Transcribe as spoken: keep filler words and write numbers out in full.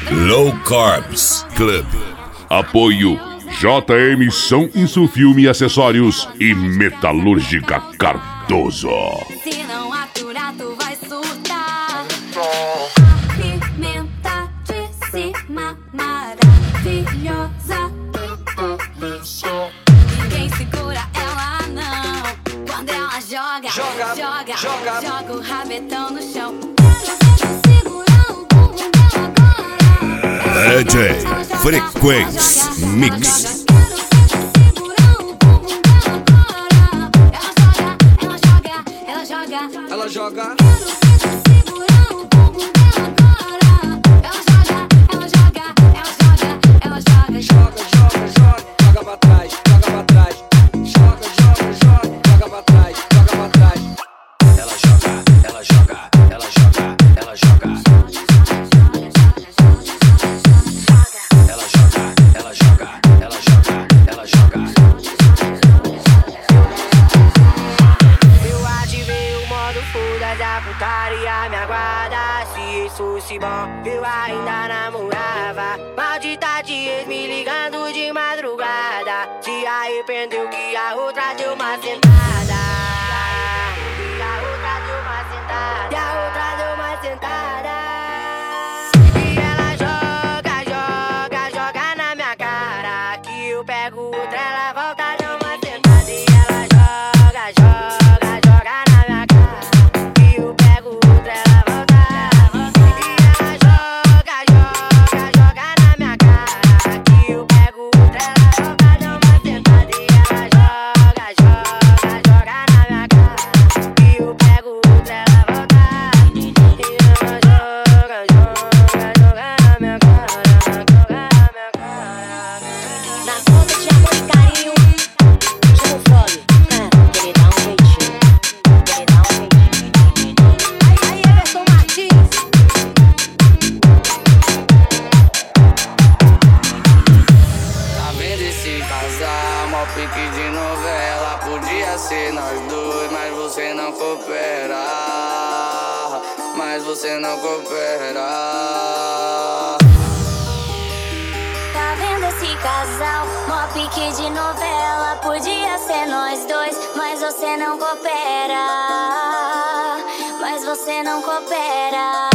Low Carbs Club. Apoio J M Som Insufilme e Acessórios e Metalúrgica Cardoso. Se não aturar, tu vai surtar. Pimenta de cima, maravilhosa. Ninguém segura ela não. Quando ela joga, joga, joga, joga, joga o rabetão no chão. D J Frequência Mix. Ela joga, Ela joga. Joga, joga, joga, joga pra trás, joga pra trás. Joga, joga, joga, joga pra trás, joga pra trás. Ela joga, ela joga, ela joga, ela joga. Ela joga, ela joga, ela joga, ela joga. Eu ativei o modo foda da putaria, me aguarda. Se isso fosse bom, eu ainda namorava. Maldita de ex me ligando de madrugada. Se arrependeu que a outra deu uma sentada. E a outra deu uma sentada. E a outra deu uma sentada. E ela joga, joga, joga na minha cara. Que eu pego outra, ela volta, deu uma sentada. E ela joga, joga, joga na minha cara. Que eu pego outra, ela volta. E ela joga, joga, joga na minha cara. Que eu pego outra, ela volta, deu uma sentada. E ela joga, joga, joga na minha cara. Que eu pego outra, ela volta. E ela joga, joga, joga na minha cara. Joga na minha cara. Na conta de amor e carinho, chama o fole, que ele dá um jeitinho, que ele dá um jeitinho. Aí, aí, Everton Martins. Tá vendo esse casal, mó pique de novela. Podia ser nós dois, mas você não coopera. Mas você não coopera. Tá vendo esse casal? Mó pique de novela. Podia ser nós dois, mas você não coopera. Mas você não coopera.